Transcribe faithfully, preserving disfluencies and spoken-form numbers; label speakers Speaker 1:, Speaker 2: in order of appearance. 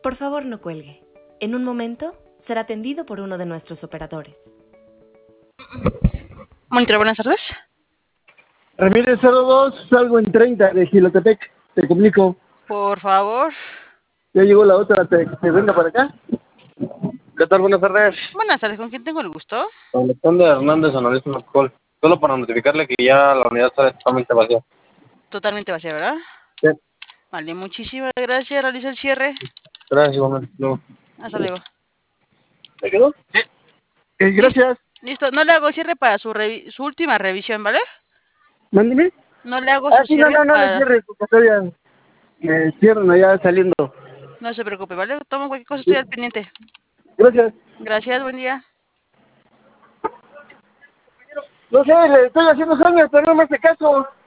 Speaker 1: Por favor, no cuelgue. En un momento será atendido por uno de nuestros operadores.
Speaker 2: Monitor, buenas tardes.
Speaker 3: Ramírez cero dos, salgo en treinta de Gilotepec, te comunico.
Speaker 2: Por favor.
Speaker 3: Ya llegó la otra, te, te venga para acá.
Speaker 4: ¿Qué tal? Buenas tardes.
Speaker 2: Buenas tardes, ¿con quién tengo el gusto?
Speaker 4: Alexander Hernández, analista Mascol. Solo para notificarle que ya la unidad está totalmente vacía.
Speaker 2: Totalmente vacía, ¿verdad?
Speaker 4: Sí.
Speaker 2: Vale, muchísimas gracias. Realiza el cierre.
Speaker 4: Gracias, igualmente. Luego.
Speaker 2: Hasta luego.
Speaker 3: ¿Te quedó?
Speaker 4: Sí.
Speaker 3: Eh, gracias.
Speaker 2: Listo, no le hago cierre para su, revi su última revisión, ¿vale?
Speaker 3: Mándeme.
Speaker 2: No le hago
Speaker 3: Ah,
Speaker 2: su
Speaker 3: sí, no,
Speaker 2: cierre
Speaker 3: no, no le
Speaker 2: para...
Speaker 3: cierres, porque todavía me cierran allá saliendo.
Speaker 2: No se preocupe, ¿vale? Tomo cualquier cosa,
Speaker 3: Sí.
Speaker 2: estoy al pendiente.
Speaker 3: Gracias.
Speaker 2: Gracias, buen día.
Speaker 3: No sé, le estoy haciendo sueños, pero no me hace caso.